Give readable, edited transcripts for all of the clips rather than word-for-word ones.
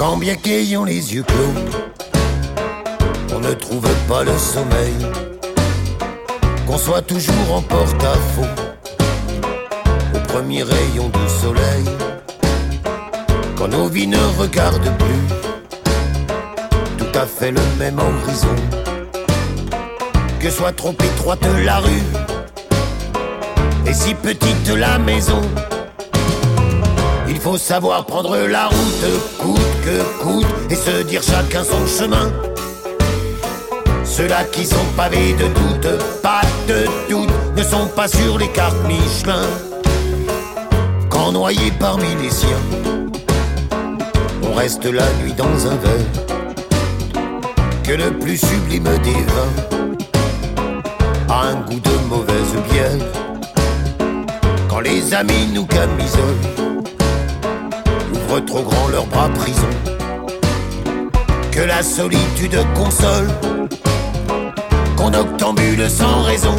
Quand bien qu'ayant les yeux clos, on ne trouve pas le sommeil, qu'on soit toujours en porte-à-faux au premier rayon du soleil, quand nos vies ne regardent plus tout à fait le même horizon, que soit trop étroite la rue et si petite la maison. Il faut savoir prendre la route, coûte que coûte, et se dire chacun son chemin. Ceux-là qui sont pavés de doute, pas de doute, ne sont pas sur les cartes Michelin. Quand noyés parmi les siens, on reste la nuit dans un verre, que le plus sublime des vins a un goût de mauvaise bière. Quand les amis nous camisolent, ouvrent trop grand leurs bras prison, que la solitude console, qu'on octambule sans raison.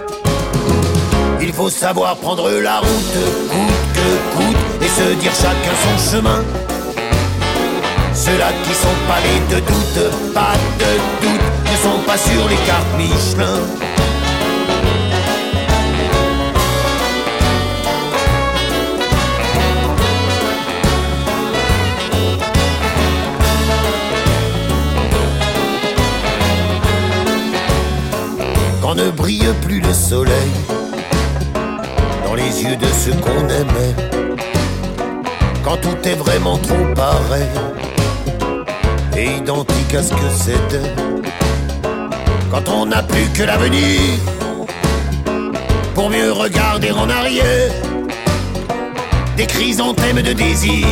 Il faut savoir prendre la route, coûte que coûte, et se dire chacun son chemin. Ceux-là qui sont pavés de doute, pas de doute, ne sont pas sur les cartes Michelin. Quand ne brille plus le soleil dans les yeux de ceux qu'on aimait, quand tout est vraiment trop pareil et identique à ce que c'était, quand on n'a plus que l'avenir pour mieux regarder en arrière, des chrysanthèmes de désir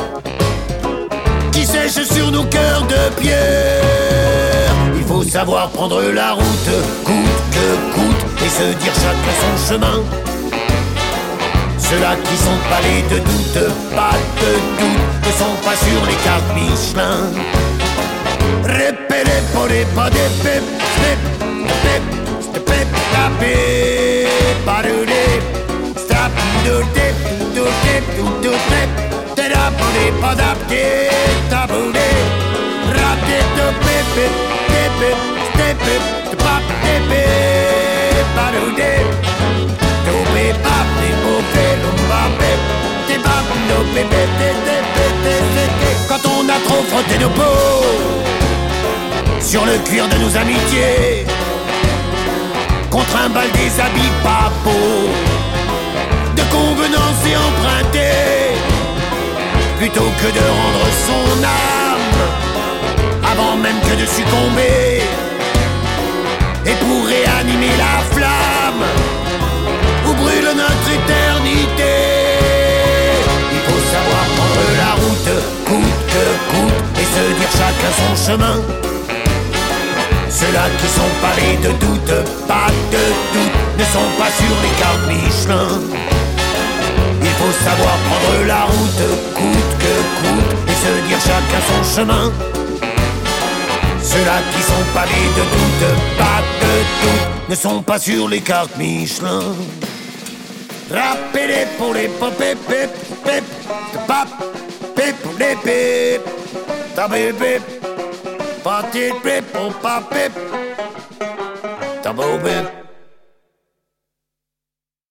qui sèchent sur nos cœurs de pierre. Il faut savoir prendre la route, coûte que coûte, et se dire chacun son chemin. Ceux-là qui sont pavés de doute, pas de doute, ne sont pas sur les cartes Michelin. Répélé pour les pas des pep, step, step, step, tapé, parolé, stop, do dip, do dip, do dip, t'es pour les pas d'apté, taboulé, rapé, do pep, step, step, step, tepe, parolé, do pep, apé, bopé, lumbapé, t'es pas, do pépé, quand on a trop frotté nos peaux sur le cuir de nos amitiés, contre un bal des habits pas beaux, de convenance et emprunté, plutôt que de rendre son âme avant même que de succomber, et pour réanimer la flamme où brûle notre éternité. Il faut savoir prendre la route, coûte que coûte, et se dire chacun son chemin. Ceux-là qui sont pavés de doute, pas de doute, ne sont pas sur les cartes Michelin. Il faut savoir prendre la route, coûte que coûte, et se dire chacun son chemin. Ceux-là qui sont pavés de doute, pas de doute, ne sont pas sur les cartes Michelin. Rappelez pour les pop, pep, pep, pep, pap, pep, les pep, tabé, pep. Party trip, oh, pop, pip, double bip.